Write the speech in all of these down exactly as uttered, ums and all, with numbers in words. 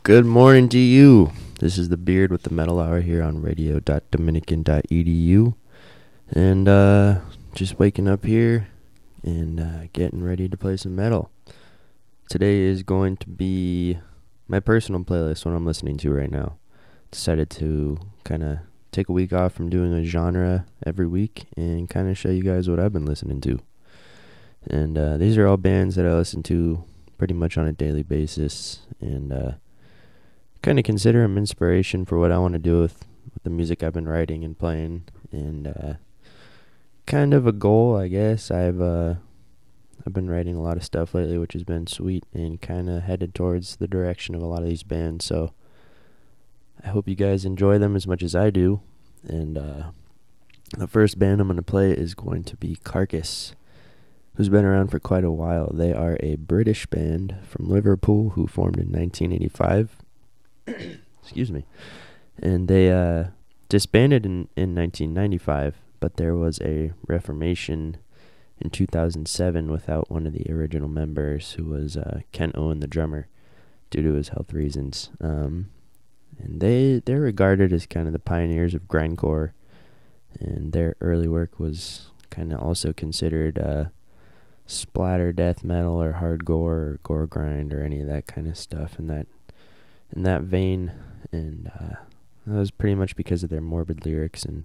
Good morning to you. This is the Beard with the Metal Hour here on radio dot dominican dot e d u. And uh, just waking up here and uh, getting ready to play some metal. Today is going to be my personal playlist, what I'm listening to right now. Decided to kind of take a week off from doing a genre every week and kind of show you guys what I've been listening to. And uh, these are all bands that I listen to pretty much on a daily basis, and uh, kind of consider them inspiration for what I want to do with, with the music I've been writing and playing, and uh, kind of a goal, I guess. I've uh, I've been writing a lot of stuff lately, which has been sweet, and kind of headed towards the direction of a lot of these bands. So I hope you guys enjoy them as much as I do. And uh, the first band I'm going to play is going to be Carcass, who's been around for quite a while. They are a British band from Liverpool who formed in nineteen eighty-five. Excuse me. And they uh, disbanded in, in nineteen ninety-five, but there was a reformation in two thousand seven without one of the original members, who was uh, Kent Owen, the drummer, due to his health reasons. Um, and they, they're regarded as kind of the pioneers of grindcore, and their early work was kind of also considered uh, splatter death metal or hardcore or gore grind or any of that kind of stuff in that in that vein. And uh, that was pretty much because of their morbid lyrics and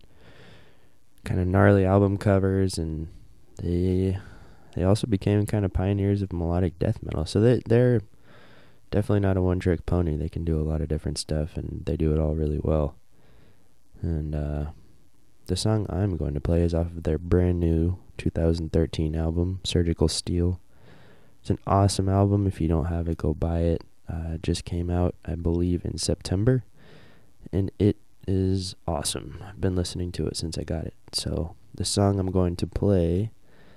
kind of gnarly album covers, and they they also became kind of pioneers of melodic death metal. So they, they're definitely not a one-trick pony. They can do a lot of different stuff, and they do it all really well. And uh, the song I'm going to play is off of their brand new two thousand thirteen album, Surgical Steel. It's an awesome album. If you don't have it, go buy it. Uh, it just came out, I believe, in September, and it is awesome. I've been listening to it since I got it. So the song I'm going to play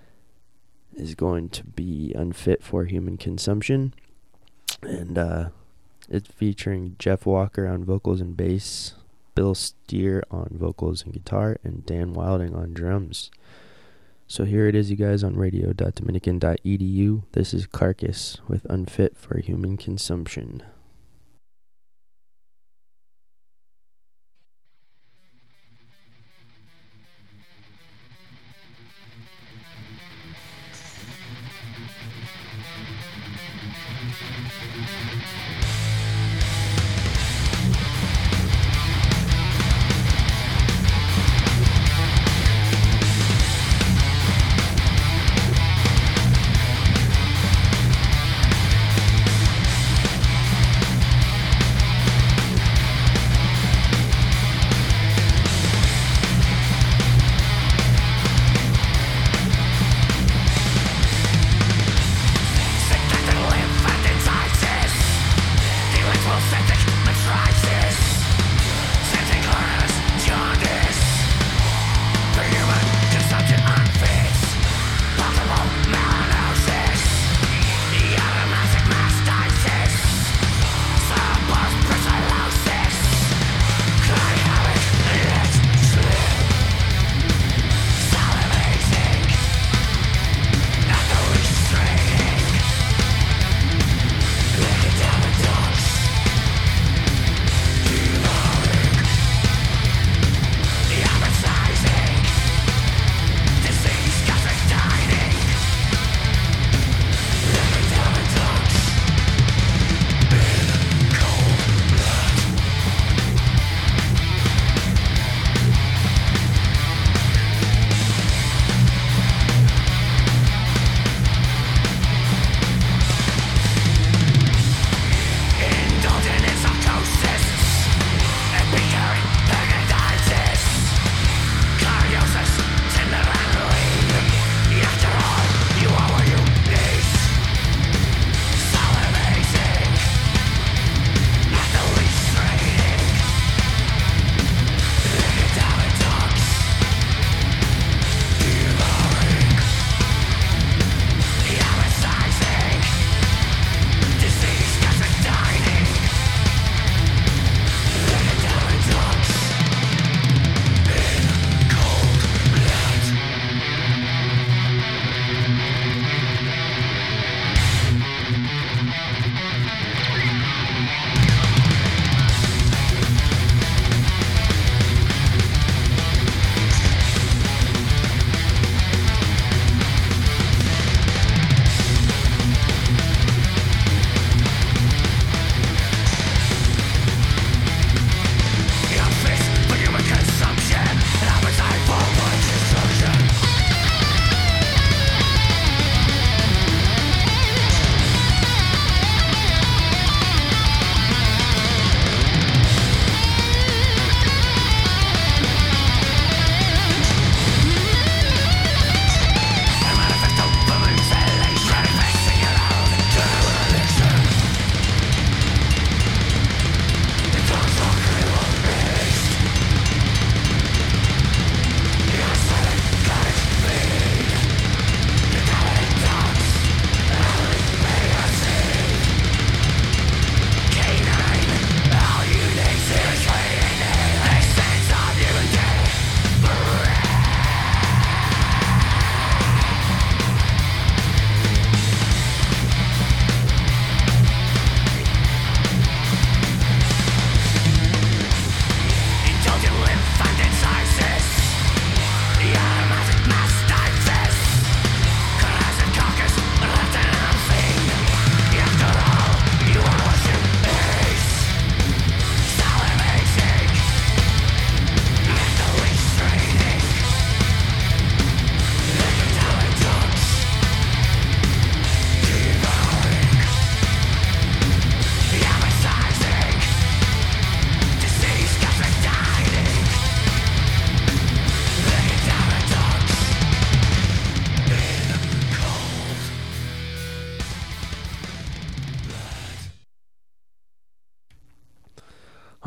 is going to be Unfit for Human Consumption, and uh, it's featuring Jeff Walker on vocals and bass, Bill Steer on vocals and guitar, and Dan Wilding on drums. So here it is, you guys, on radio dot dominican dot e d u. This is Carcass with Unfit for Human Consumption.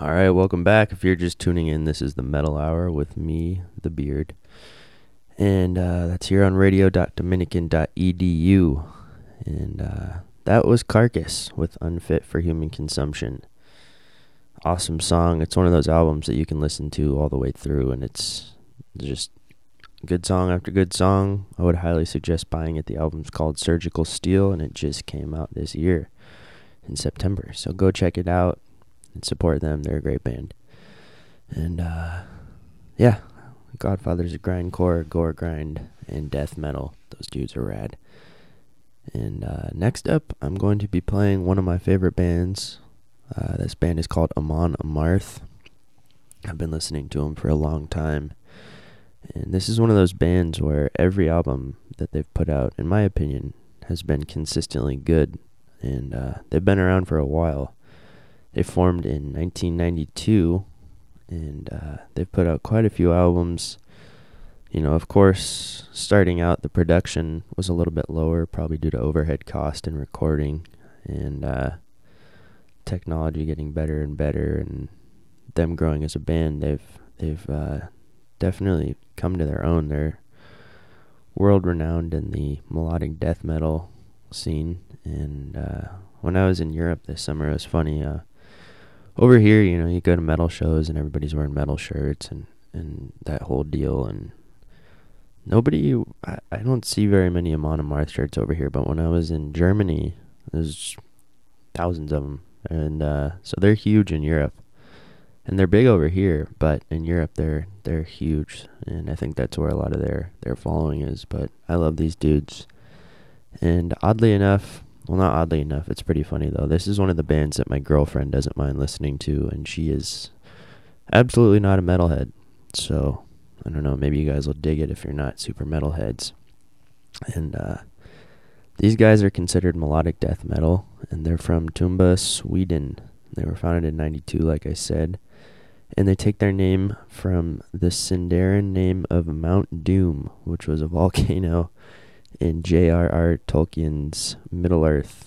All right, welcome back. If you're just tuning in, this is the Metal Hour with me, the Beard. And uh, that's here on radio dot dominican dot e d u. And uh, that was Carcass with Unfit for Human Consumption. Awesome song. It's one of those albums that you can listen to all the way through, and it's just good song after good song. I would highly suggest buying it. The album's called Surgical Steel, and it just came out this year in September. So go check it out and support them. They're a great band. And uh, yeah, Godfather's a grindcore, gore grind, and death metal. Those dudes are rad. And uh, next up, I'm going to be playing one of my favorite bands. Uh, this band is called Amon Amarth. I've been listening to them for a long time. And this is one of those bands where every album that they've put out, in my opinion, has been consistently good. And uh, they've been around for a while. They formed in nineteen ninety-two, and uh, they've put out quite a few albums. You know, of course, starting out, the production was a little bit lower, probably due to overhead cost and recording, and uh, technology getting better and better, and them growing as a band. They've they've uh, definitely come to their own. They're world-renowned in the melodic death metal scene, and uh, when I was in Europe this summer, it was funny. Uh, over here, you know, you go to metal shows and everybody's wearing metal shirts and, and that whole deal, and nobody, I, I don't see very many Amon Amarth shirts over here, but when I was in Germany, there's thousands of them, and uh, so they're huge in Europe, and they're big over here, but in Europe they're they're huge, and I think that's where a lot of their, their following is. But I love these dudes, and oddly enough, well, not oddly enough, it's pretty funny though, this is one of the bands that my girlfriend doesn't mind listening to, and she is absolutely not a metalhead, so I don't know, maybe you guys will dig it if you're not super metalheads. And uh, these guys are considered melodic death metal, and they're from Tumba, Sweden. They were founded in ninety-two, like I said, and they take their name from the Sindarin name of Mount Doom, which was a volcano in J R R Tolkien's Middle-earth.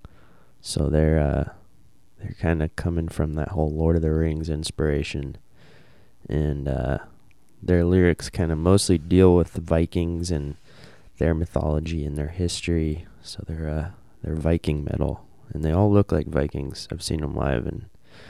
So they're uh, they're kind of coming from that whole Lord of the Rings inspiration, and uh, their lyrics kind of mostly deal with the Vikings and their mythology and their history. So they're uh, they're Viking metal, and they all look like Vikings. I've seen them live, and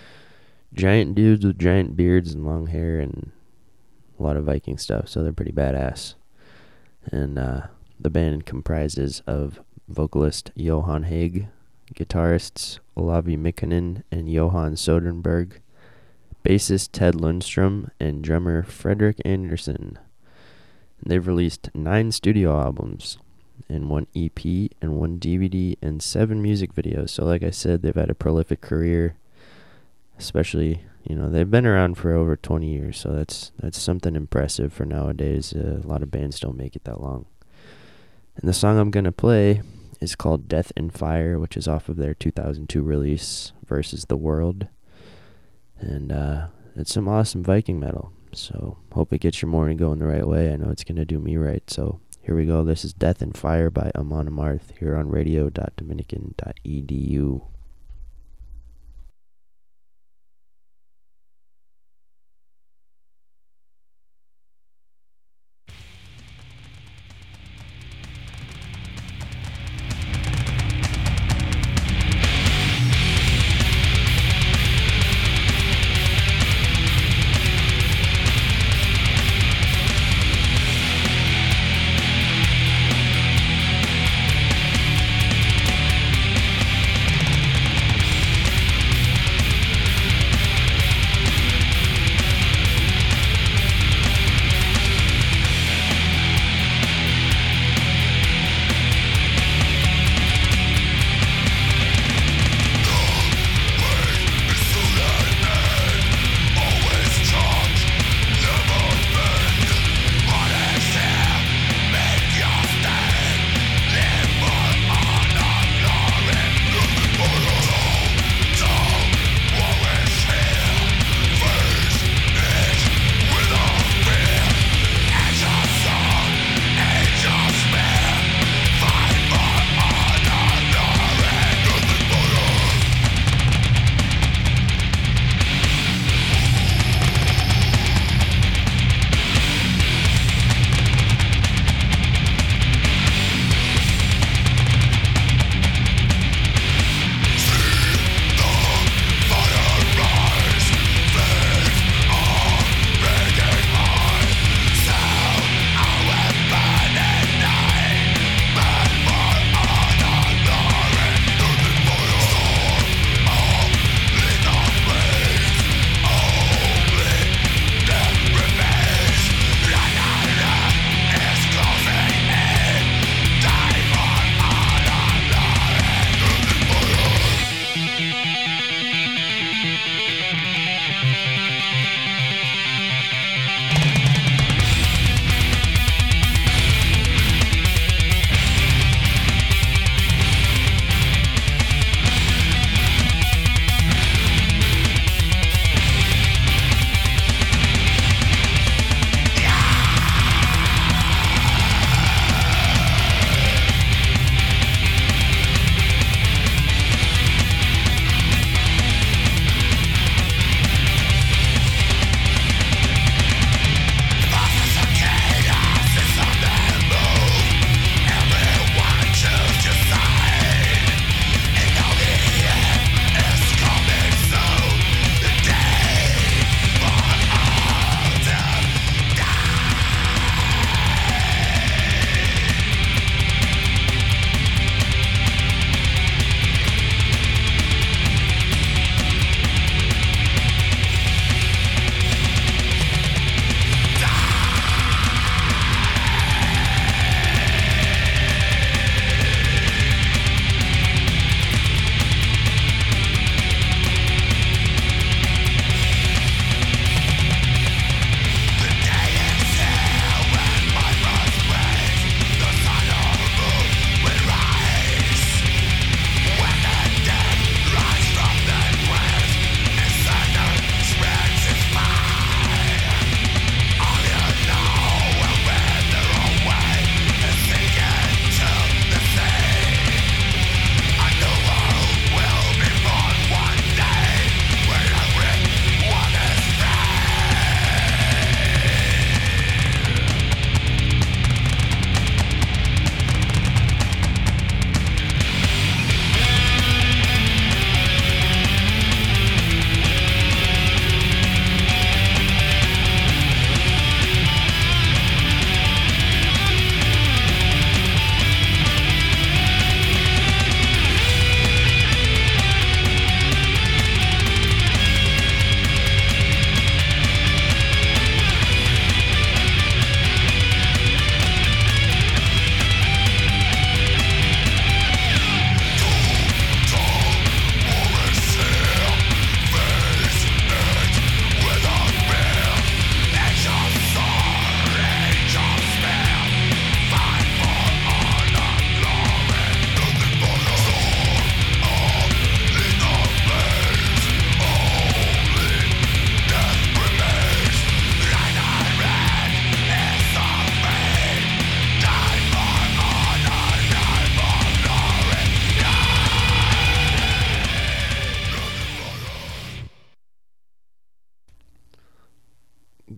giant dudes with giant beards and long hair and a lot of Viking stuff. So they're pretty badass. And uh, the band comprises of vocalist Johan Haig, guitarists Olavi Mikkonen and Johan Soderberg, bassist Ted Lundstrom, and drummer Fredrik Andersson. They've released nine studio albums and one E P and one D V D and seven music videos. So like I said, they've had a prolific career, especially, you know, they've been around for over twenty years, so that's that's something impressive for nowadays. Uh, a lot of bands don't make it that long. And the song I'm going to play is called Death and Fire, which is off of their two thousand two release, Versus the World. And uh, it's some awesome Viking metal. So hope it gets your morning going the right way. I know it's going to do me right. So here we go. This is Death and Fire by Amon Amarth here on radio dot dominican dot e d u.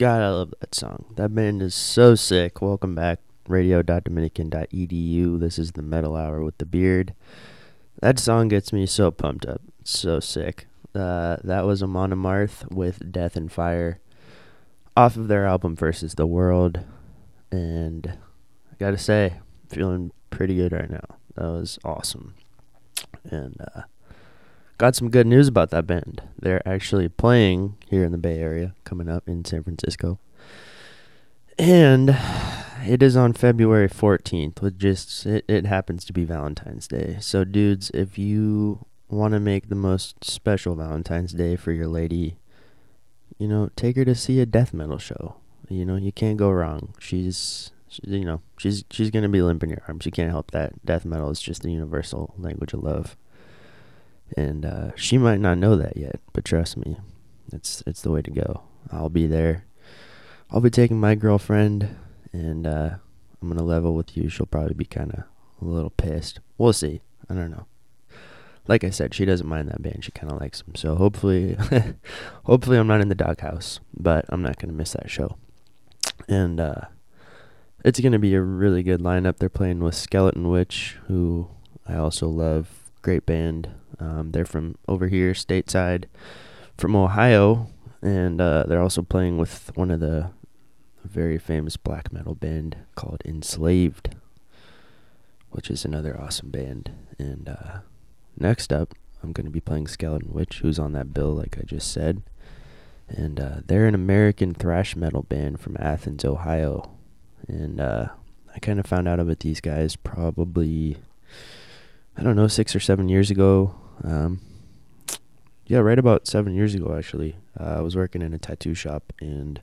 God, I love that song. That band is so sick. Welcome back, radio dot dominican dot e d u. This is the Metal Hour with the Beard. That song gets me so pumped up. It's so sick. Uh, that was Amon Amarth with Death and Fire off of their album Versus the World. And I gotta say, feeling pretty good right now. That was awesome. And uh, got some good news about that band. They're actually playing here in the Bay Area, coming up in San Francisco. And it is on February fourteenth, with just, it, it happens to be Valentine's Day. So dudes, if you want to make the most special Valentine's Day for your lady, you know, take her to see a death metal show. You know, you can't go wrong. She's, you know, she's she's going to be limp in your arms. You can't help that. Death metal is just the universal language of love. And uh, she might not know that yet, but trust me, it's it's the way to go. I'll be there. I'll be taking my girlfriend, and uh, I'm going to level with you. She'll probably be kind of a little pissed. We'll see. I don't know. Like I said, she doesn't mind that band. She kind of likes them. So hopefully, hopefully I'm not in the doghouse, but I'm not going to miss that show. And uh, it's going to be a really good lineup. They're playing with Skeleton Witch, who I also love. Great band. Um, they're from over here, stateside, from Ohio, and uh, they're also playing with one of the very famous black metal band called Enslaved, which is another awesome band. And uh, next up, I'm going to be playing Skeleton Witch, who's on that bill, like I just said. And uh, they're an American thrash metal band from Athens, Ohio. And uh, I kind of found out about these guys probably, I don't know, six or seven years ago. Um, yeah, right about seven years ago, actually. Uh, I was working in a tattoo shop, and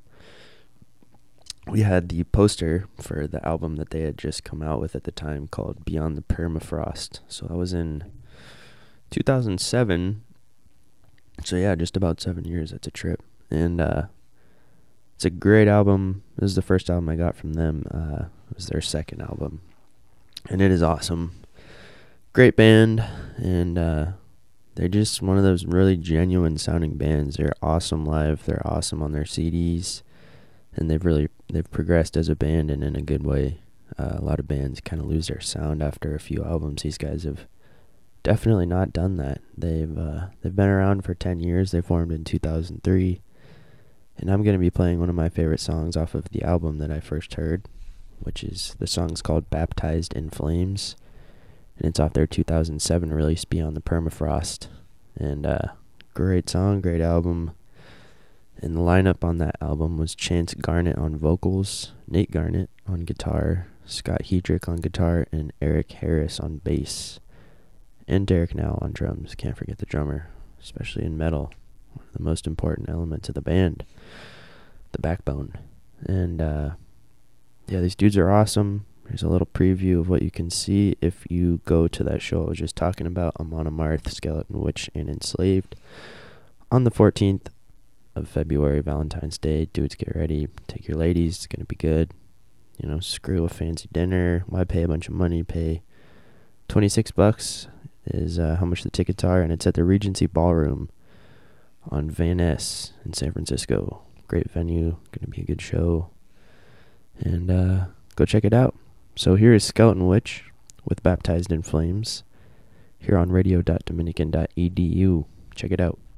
we had the poster for the album that they had just come out with at the time called Beyond the Permafrost. So that was in two thousand seven. So yeah, just about seven years. That's a trip. And uh, it's a great album. This is the first album I got from them. Uh, it was their second album. And it is awesome. Great band, and uh, they're just one of those really genuine sounding bands. They're awesome live. They're awesome on their C Ds, and they've really they've progressed as a band and in a good way. Uh, a lot of bands kind of lose their sound after a few albums. These guys have definitely not done that. They've uh, they've been around for ten years. They formed in two thousand three, and I'm going to be playing one of my favorite songs off of the album that I first heard, which is the song's called Baptized in Flames. And it's off their two thousand seven release, Beyond the Permafrost. And uh, great song, great album. And the lineup on that album was Chance Garnett on vocals, Nate Garnett on guitar, Scott Hedrick on guitar, and Eric Harris on bass. And Derek Now on drums. Can't forget the drummer, especially in metal. One of the most important elements of the band. The backbone. And uh, yeah, these dudes are awesome. Here's a little preview of what you can see if you go to that show I was just talking about, Amon Amarth, Skeleton Witch, and Enslaved. On the fourteenth of February, Valentine's Day, dudes, get ready. Take your ladies. It's going to be good. You know, screw a fancy dinner. Why pay a bunch of money? Pay twenty-six bucks is uh, how much the tickets are, and it's at the Regency Ballroom on Van Ness in San Francisco. Great venue. Going to be a good show. And uh, go check it out. So here is Skeleton Witch with Baptized in Flames here on radio dot dominican dot e d u. Check it out.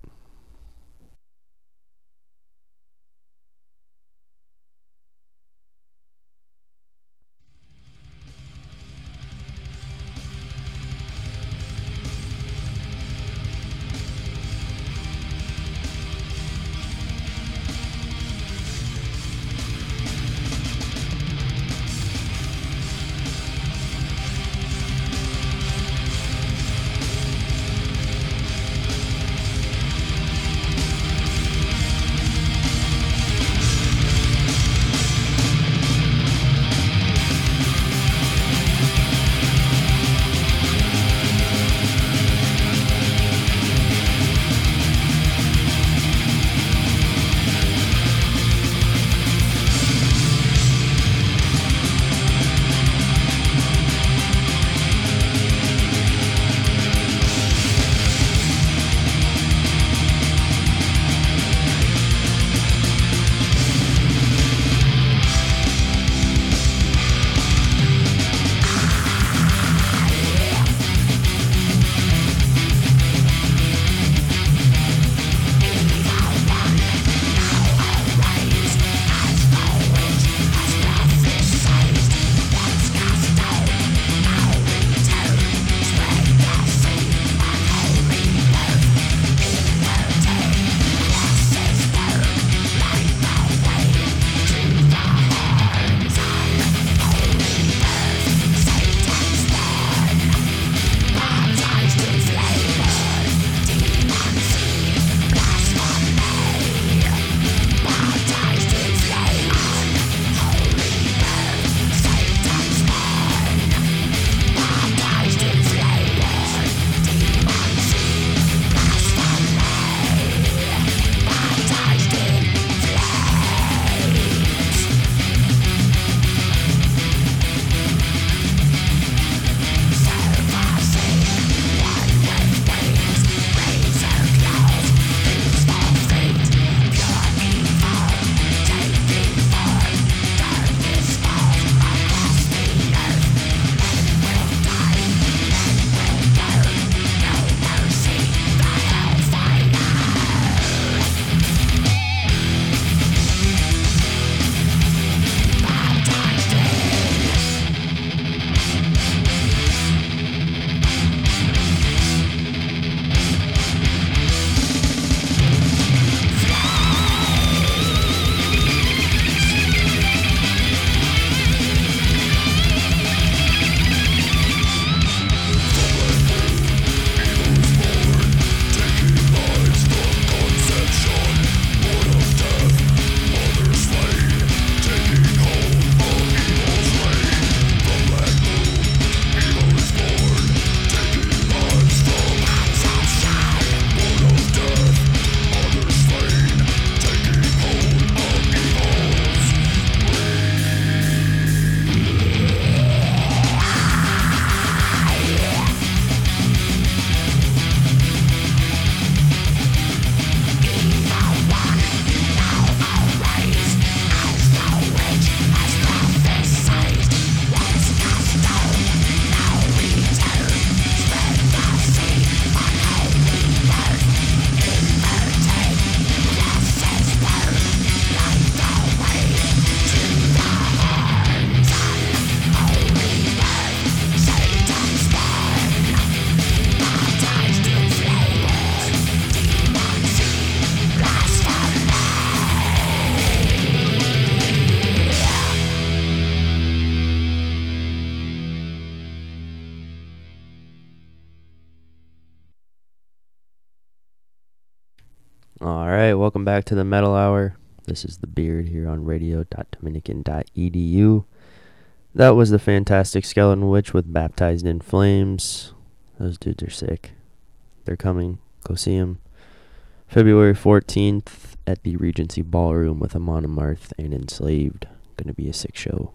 All right, welcome back to the Metal Hour. This is the Beard here on radio dot dominican dot e d u. That was the Fantastic Skeleton Witch with Baptized in Flames. Those dudes are sick. They're coming. Go see them. February fourteenth at the Regency Ballroom with Amon Amarth and Enslaved. Gonna be a sick show.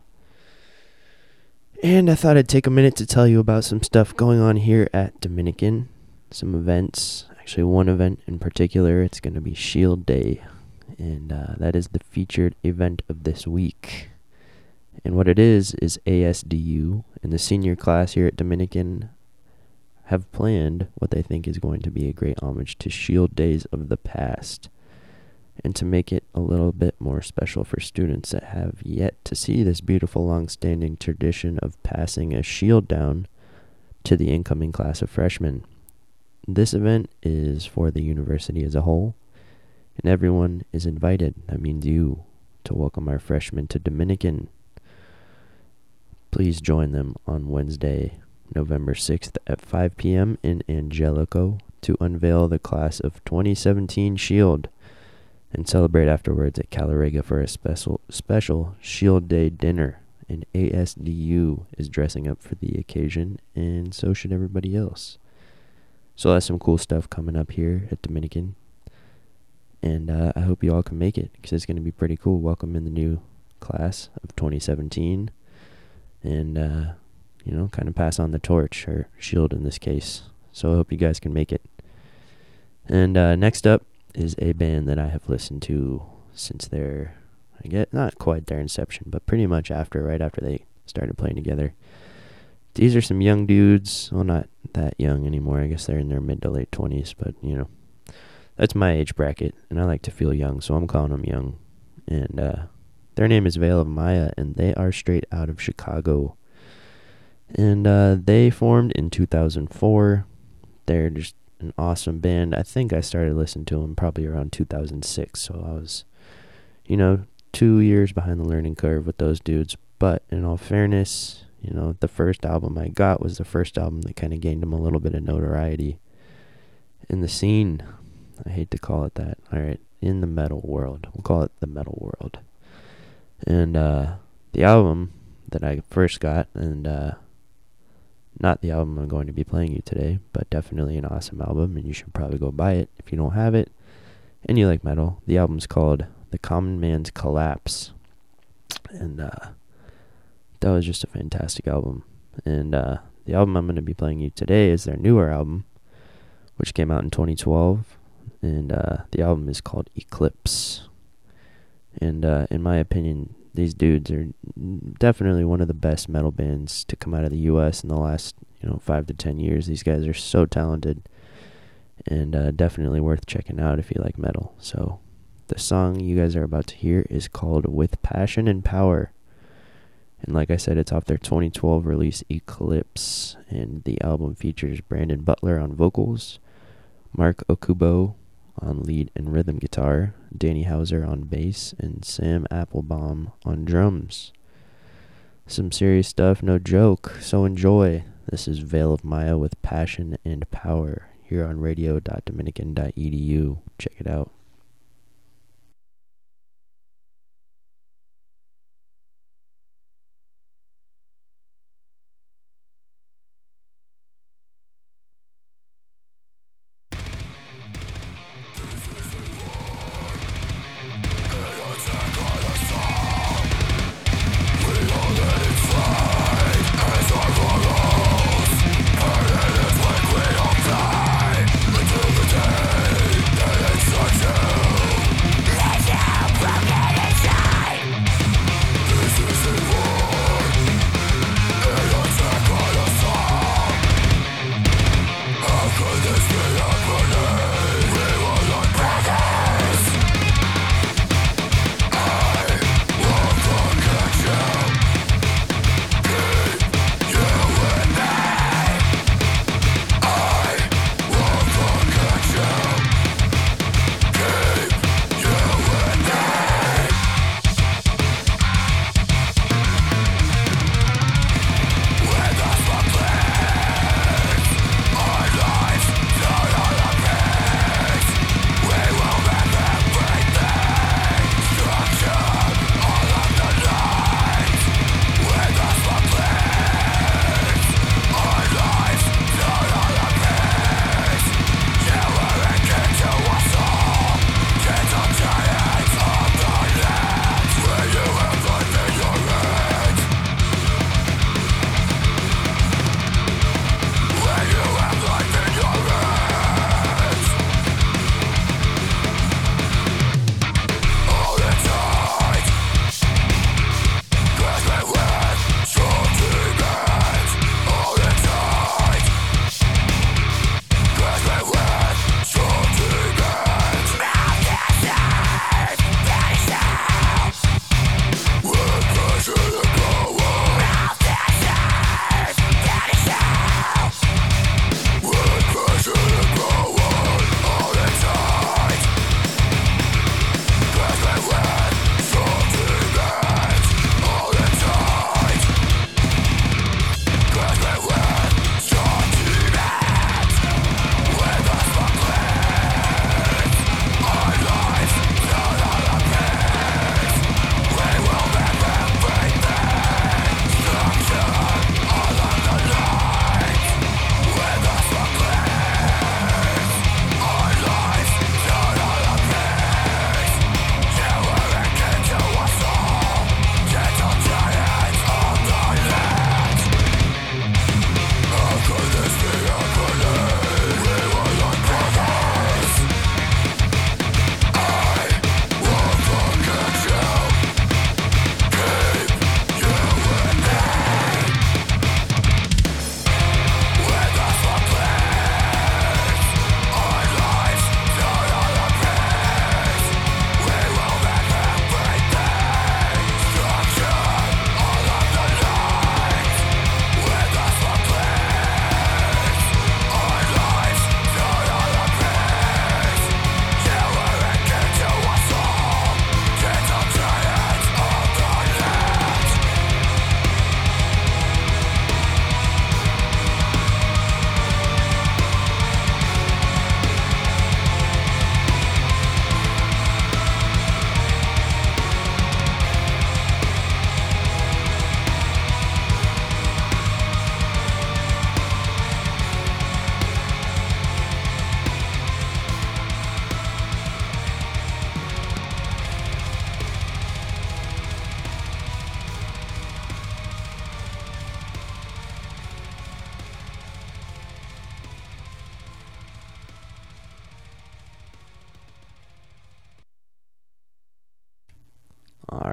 And I thought I'd take a minute to tell you about some stuff going on here at Dominican. Some events. Actually, one event in particular. It's gonna be Shield Day. And uh, that is the featured event of this week. And what it is, is A S D U and the senior class here at Dominican have planned what they think is going to be a great homage to Shield Days of the past. And to make it a little bit more special for students that have yet to see this beautiful long-standing tradition of passing a shield down to the incoming class of freshmen. This event is for the university as a whole, and everyone is invited. That means you, to welcome our freshmen to Dominican. Please join them on Wednesday, November sixth at five p.m. in Angelico to unveil the class of twenty seventeen Shield and celebrate afterwards at Calarega for a special special Shield Day dinner. And A S D U is dressing up for the occasion, and so should everybody else. So that's some cool stuff coming up here at Dominican. And uh, I hope you all can make it, because it's going to be pretty cool welcoming the new class of twenty seventeen. And, uh, you know, kind of pass on the torch, or shield in this case. So I hope you guys can make it. And uh, next up is a band that I have listened to since their, I get not quite their inception, but pretty much after, right after they started playing together. These are some young dudes. Well, not that young anymore. I guess they're in their mid to late twenties, but, you know, that's my age bracket, and I like to feel young, so I'm calling them young. And uh, their name is Veil of Maya, and they are straight out of Chicago. And uh, they formed in two thousand four. They're just an awesome band. I think I started listening to them probably around two thousand six, so I was, you know, two years behind the learning curve with those dudes. But in all fairness, you know, the first album I got was the first album that kind of gained them a little bit of notoriety in the scene. I hate to call it that. All right, in the metal world. We'll call it the metal world. And uh, the album that I first got, and uh, not the album I'm going to be playing you today, but definitely an awesome album, and you should probably go buy it if you don't have it and you like metal. The album's called The Common Man's Collapse. And uh, that was just a fantastic album. And uh, the album I'm going to be playing you today is their newer album, which came out in twenty twelve. And uh, the album is called Eclipse. And uh, in my opinion, these dudes are definitely one of the best metal bands to come out of the U S in the last, you know, five to ten years. These guys are so talented, and uh, definitely worth checking out if you like metal. So the song you guys are about to hear is called With Passion and Power. And like I said, it's off their twenty twelve release Eclipse. And the album features Brandon Butler on vocals, Mark Okubo on lead and rhythm guitar, Danny Hauser on bass, and Sam Applebaum on drums. Some serious stuff, no joke, so enjoy. This is Veil of Maya with Passion and Power here on radio dot dominican dot e d u. Check it out. Such a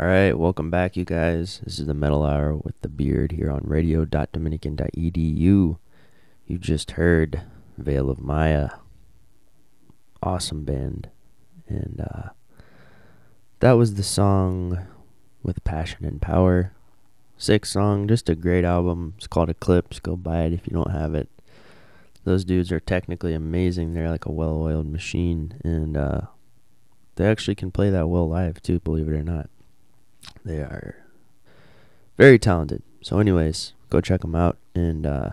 Alright, welcome back, you guys. This is the Metal Hour with the Beard here on radio dot dominican dot e d u. You just heard Veil of Maya. Awesome band. And uh, that was the song With Passion and Power. Sick song, just a great album. It's called Eclipse. Go buy it if you don't have it. Those dudes are technically amazing. They're like a well-oiled machine. And uh, they actually can play that well live too, believe it or not. They are very talented. So anyways, go check them out. And uh,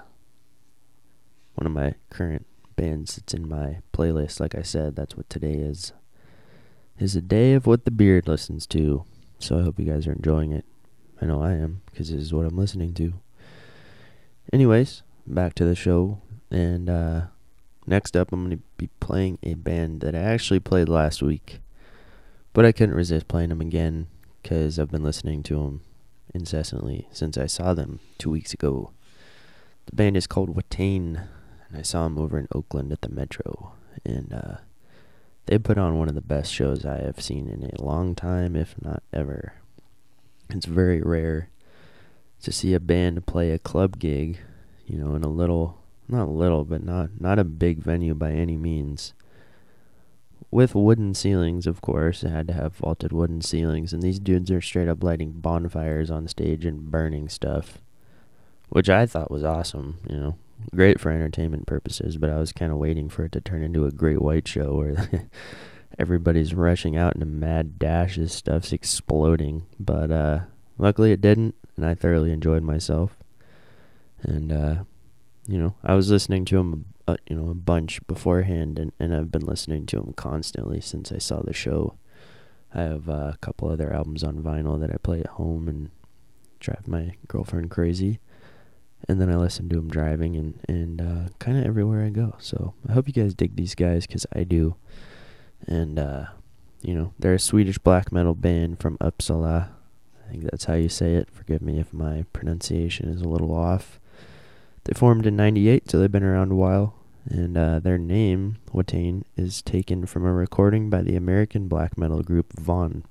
one of my current bands that's in my playlist, like I said, that's what today is, is a day of what the Beard listens to. So I hope you guys are enjoying it. I know I am, because this is what I'm listening to. Anyways, back to the show. And uh, next up, I'm going to be playing a band that I actually played last week. But I couldn't resist playing them again, because I've been listening to them incessantly since I saw them two weeks ago. The band is called Watain, and I saw them over in Oakland at the Metro. And uh, they put on one of the best shows I have seen in a long time, if not ever. It's very rare to see a band play a club gig, you know, in a little, not little, but not, not a big venue by any means. With wooden ceilings, of course. It had to have vaulted wooden ceilings. And these dudes are straight up lighting bonfires on stage and burning stuff, which I thought was awesome, you know. Great for entertainment purposes, but I was kind of waiting for it to turn into a Great White Show where everybody's rushing out into mad dashes, stuff's exploding. But uh, luckily it didn't, and I thoroughly enjoyed myself. And, uh, you know, I was listening to them Uh, you know, a bunch beforehand, and, and I've been listening to them constantly since I saw the show. I have uh, a couple other albums on vinyl that I play at home and drive my girlfriend crazy, and then I listen to them driving and, and uh, kind of everywhere I go. So I hope you guys dig these guys, because I do. And, uh, you know, they're a Swedish black metal band from Uppsala. I think that's how you say it. Forgive me if my pronunciation is a little off. They formed in ninety-eight, so they've been around a while. And uh, their name, Watain, is taken from a recording by the American black metal group Vaughn.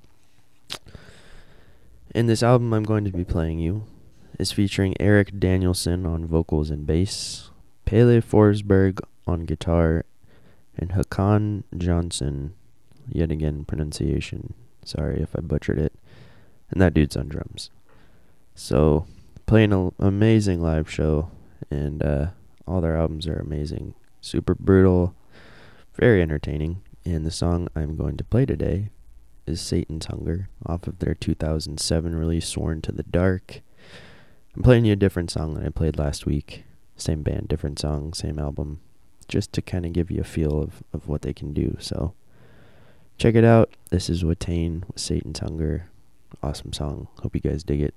And this album I'm going to be playing you is featuring Eric Danielson on vocals and bass, Pelle Forsberg on guitar, and Hakan Johnson, yet again pronunciation, sorry if I butchered it, and that dude's on drums. So, playing an amazing live show, and uh, all their albums are amazing. Super brutal, very entertaining. And the song I'm going to play today is Satan's Hunger, off of their two thousand seven release Sworn to the Dark. I'm playing you a different song than I played last week. Same band, different song, same album, just to kind of give you a feel of, of what they can do. So check it out. This is Watain with Satan's Hunger. Awesome song. Hope you guys dig it.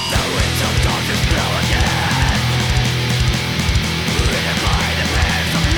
Darkness blow again. In the mind of hands of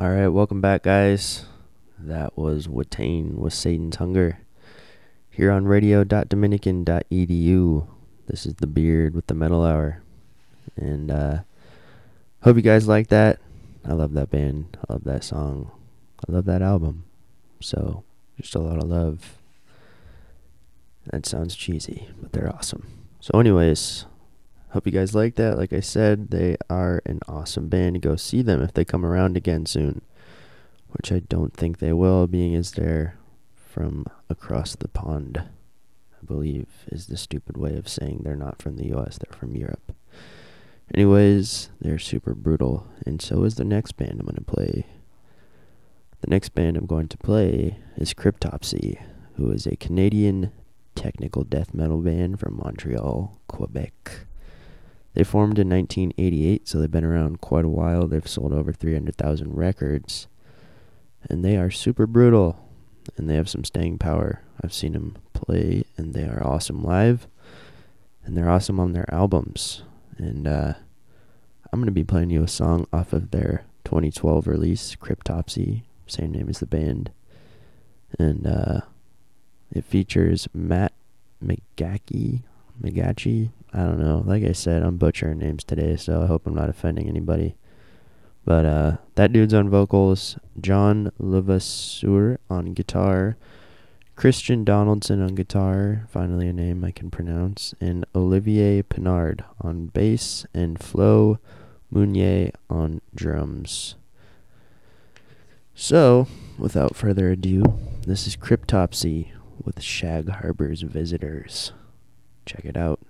Alright, welcome back, guys. That was Watain with Satan's Hunger here on radio dot dominican dot e d u. This is the Beard with the Metal Hour. And uh hope you guys like that. I love that band. I love that song. I love that album. So, just a lot of love. That sounds cheesy, but they're awesome. So anyways, hope you guys like that. Like I said, they are an awesome band. Go see them if they come around again soon, which I don't think they will, being as they're from across the pond, I believe is the stupid way of saying they're not from the U S, they're from Europe. Anyways, they're super brutal, and so is the next band I'm going to play. The next band I'm going to play is Cryptopsy, who is a Canadian technical death metal band from Montreal, Quebec. They formed in nineteen eighty-eight, so they've been around quite a while. They've sold over three hundred thousand records, and they are super brutal, and they have some staying power. I've seen them play, and they are awesome live, and they're awesome on their albums. And uh, I'm going to be playing you a song off of their twenty twelve release, Cryptopsy, same name as the band. And uh, it features Matt McGachy, McGachy, I don't know. Like I said, I'm butchering names today, so I hope I'm not offending anybody. But uh, that dude's on vocals, John Levasseur on guitar, Christian Donaldson on guitar, finally a name I can pronounce, and Olivier Pinard on bass, and Flo Mounier on drums. So, without further ado, this is Cryptopsy with Shag Harbor's Visitors. Check it out.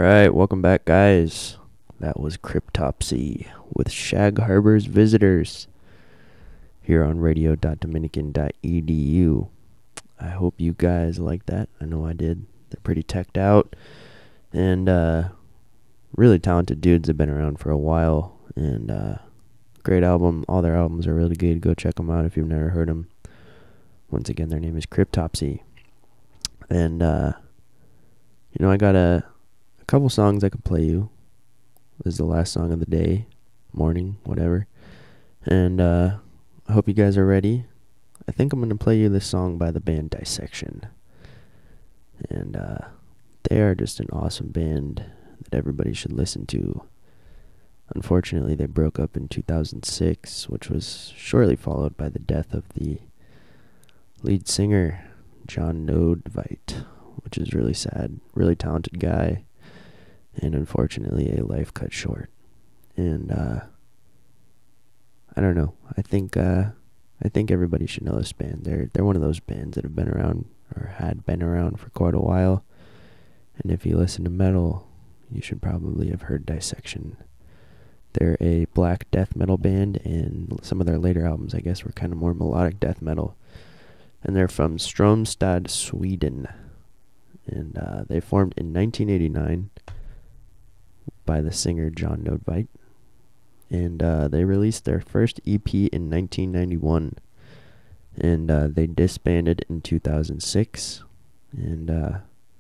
Alright, welcome back, guys. That was Cryptopsy with Shag Harbor's Visitors here on radio dot dominican dot e d u. I hope you guys like that. I know I did. They're pretty teched out. And, uh, really talented dudes. Have been around for a while. And, uh, great album. All their albums are really good. Go check them out if you've never heard them. Once again, their name is Cryptopsy. And, uh, you know, I got a, a couple songs I could play you. This is the last song of the day, morning, whatever. And, uh, I hope you guys are ready. I think I'm going to play you this song by the band Dissection. And, uh, they are just an awesome band that everybody should listen to. Unfortunately, they broke up in two thousand six, which was shortly followed by the death of the lead singer, John Nodvite, which is really sad. Really talented guy, and unfortunately, a life cut short. And, uh, I don't know. I think, uh, I think everybody should know this band. They're, they're one of those bands that have been around, or had been around for quite a while. And if you listen to metal, you should probably have heard Dissection. They're a black death metal band, and some of their later albums, I guess, were kind of more melodic death metal. And they're from Stromstad, Sweden. And uh, they formed in nineteen eighty-nine by the singer John Nodvite. And uh, they released their first E P in nineteen ninety-one. And uh, they disbanded in two thousand six. And, uh,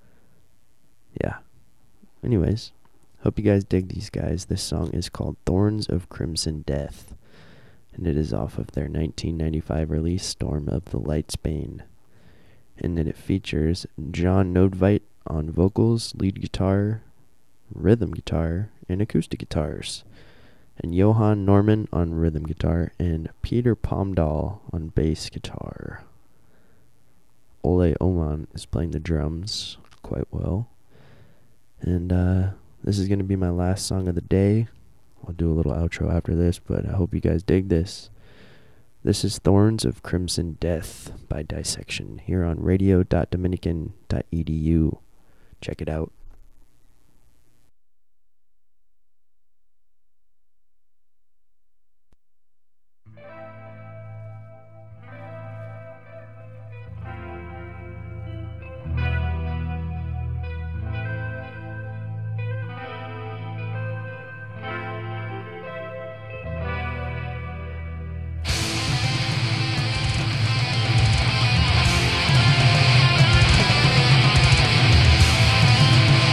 yeah. Anyways, hope you guys dig these guys. This song is called Thorns of Crimson Death. And it is off of their nineteen ninety-five release, Storm of the Lightsbane. And then it features John Nodvite on vocals, lead guitar, rhythm guitar, and acoustic guitars. And Johan Norman on rhythm guitar, and Peter Palmdahl on bass guitar. Ole Oman is playing the drums quite well. And uh, this is going to be my last song of the day. I'll do a little outro after this, but I hope you guys dig this. This is Thorns of Crimson Death by Dissection here on radio dot dominican dot e d u. Check it out. Thank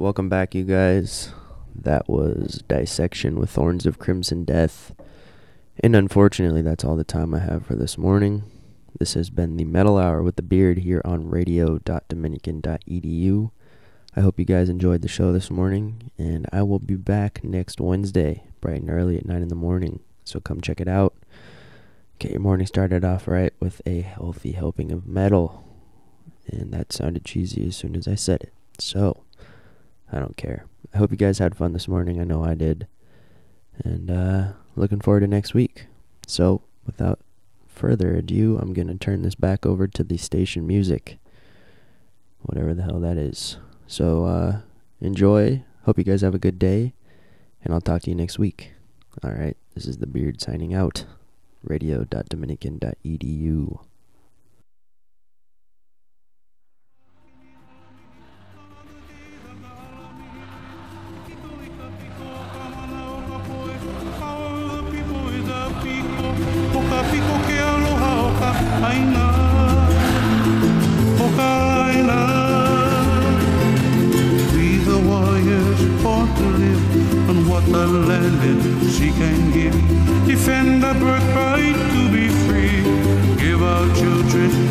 welcome back, you guys. That was Dissection with Thorns of Crimson Death. And unfortunately, that's all the time I have for this morning. This has been the Metal Hour with the Beard here on radio dot dominican dot e d u. I hope you guys enjoyed the show this morning, and I will be back next Wednesday, bright and early at nine in the morning. So come check it out. Get your morning started off right with a healthy helping of metal. And that sounded cheesy as soon as I said it. So, I don't care. I hope you guys had fun this morning. I know I did. And uh, looking forward to next week. So, without further ado, I'm going to turn this back over to the station music. Whatever the hell that is. So, uh, enjoy. Hope you guys have a good day. And I'll talk to you next week. Alright, this is the Beard signing out. radio dot dominican dot e d u. We the warriors fought to live on what the land she can give. Defend the birthright to be free. Give our children